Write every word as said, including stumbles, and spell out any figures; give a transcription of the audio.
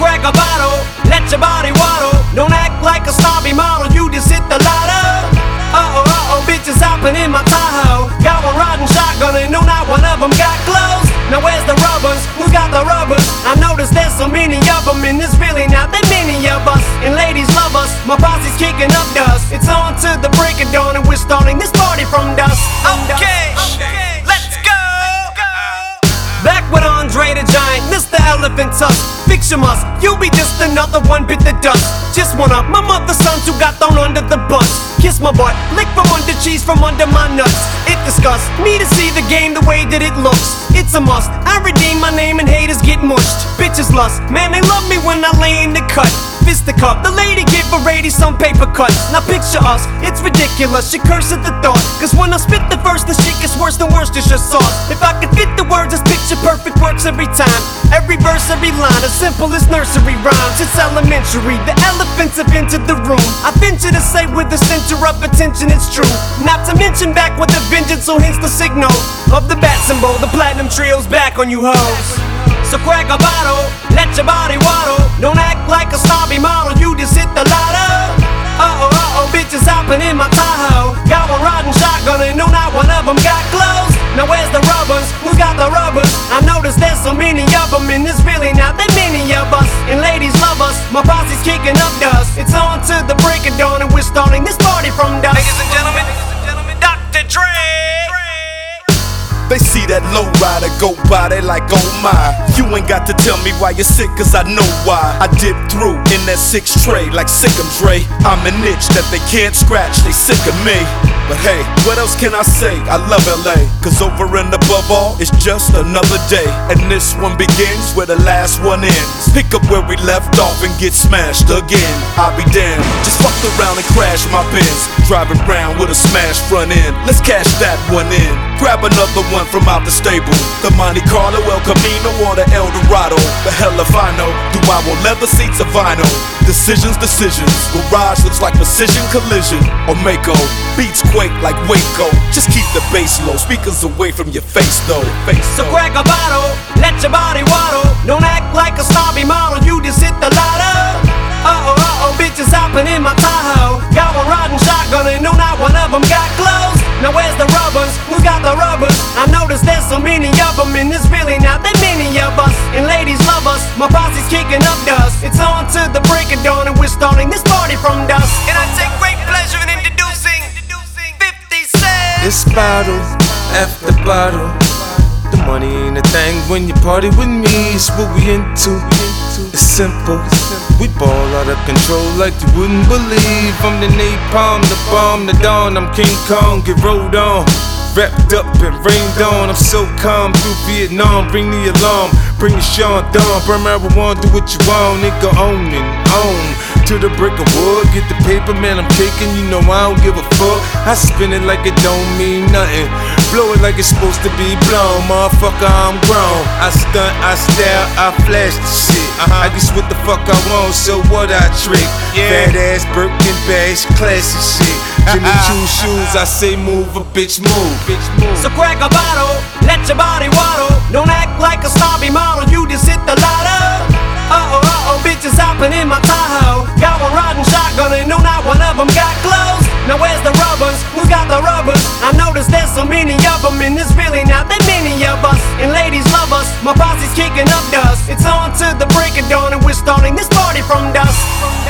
crack a bottle, let your body waddle. Don't act like a snobby model, you just hit the lotto. Uh-oh, uh-oh, bitches hopping in my Tahoe. Got one riding shotgun and no, not one of them got clothes. Now where's the rubbers? Who's got the rubbers? I notice there's so many of them, and there's really not that many of us. And ladies love us, my posse's kicking up dust. It's on to the break of dawn, and we're starting this party from dusk. Okay, okay, let's go. Back with Andre the Giant, Mister Elephant Tusk. Fix your must, you'll be just another one bit the dust. Just one up, my mother's sons who got thrown under the bus. Kiss my butt, lick from under cheese from under my nuts. It disgusts me to see the game the way that it looks. It's a must, I redeem my name and haters get mushed. Bitches lust, man they love me when I lay in the cut. Fisticuff, the lady give a lady some paper cuts. Now picture us, it's ridiculous, she curse at the thought. Cause when I spit the verse, the shit gets worse than Worcestershire sauce. If I could fit the words, this picture perfect works every time. Every verse, every line, as simple as nursery rhymes. It's elementary, the elephants have entered the room. I venture to say with the center of attention it's true. Not to mention back with a vengeance, so hence the signal of the bat symbol. The platinum trio's back on you hoes. So crack a bottle, let your body waddle. Don't act like a snobby model, you just hit the lotto. Uh-oh, uh-oh, bitches hopping in my Tahoe. Got one riding shotgun and no, not one of them got clothes. Now where's the rubbers? Who's got the rubbers? I notice there's so many of them, and there's really not that many of us. And ladies love us, my posse's kicking up dust. It's on to the break of dawn, and we're starting this party from dusk. Ladies and gentlemen, Doctor Dre. They see that low rider go by, they like, oh my. You ain't got to tell me why you're sick, cause I know why. I dip through in that six tray like Sick'em Dre. I'm an itch that they can't scratch, they sick of me. But hey, what else can I say? I love L A, cause over and above all, it's just another day. And this one begins where the last one ends. Pick up where we left off and get smashed again. I'll be damned, just fucked around and crashed my Benz. Driving around with a smashed front end. Let's cash that one in. Grab another one from out the stable. The Monte Carlo, El Camino, or the El Dorado. The hell if I know, do I want leather seats or vinyl? Decisions, decisions. Garage looks like precision collision. Or Mako, beats quake like Waco. Just keep the bass low, speakers away from your face though. Face so crack a bottle, let your body waddle. Don't act like a snobby model, you just hit the lotto. Uh-oh, uh-oh, bitches hopping in my Tahoe. Got one riding shotgun and no, not one of them got clothes. Now where's the rubbers? Who's got the rubbers? I notice there's so many of them, and there's really not that many of us. And ladies love us, my posse's kicking up dust. It's on to the break of dawn, and we're starting this party from dusk. And I take great pleasure in introducing fifty Cent. It's bottle after bottle. The money ain't a thing when you party with me. It's what we into. It's simple. We ball out of control like you wouldn't believe. I'm the napalm, the bomb, the dawn. I'm King Kong, get rolled on. Wrapped up and rained on. I'm so calm through Vietnam. Bring the alarm, bring the Sean Dawn. Burn marijuana, do what you want. Nigga own and own. To the brick of wood, get the paper, man, I'm taking. You know I don't give a fuck. I spin it like it don't mean nothing. Blow it like it's supposed to be blown. Motherfucker, I'm grown. I stunt, I style, I flash the shit. uh-huh. I guess what the fuck I want, so what I trick. Yeah. Fat ass Birkin bags, classy shit. Jimmy Choo shoes, I say move, a bitch move. Bitch move. So crack a bottle, let your body waddle. Don't act like a snobby model, you just hit the lotto. Uh-oh, uh-oh, bitches hopping in my Tahoe. Got one riding shotgun and no, not one of them got clothes. Now where's the rubbers? Who's got the rubbers? I notice there's so many of them, and there's really not that many of us. And ladies love us, my posse's kicking up dust. It's on to the break of dawn, and we're starting this party from dusk.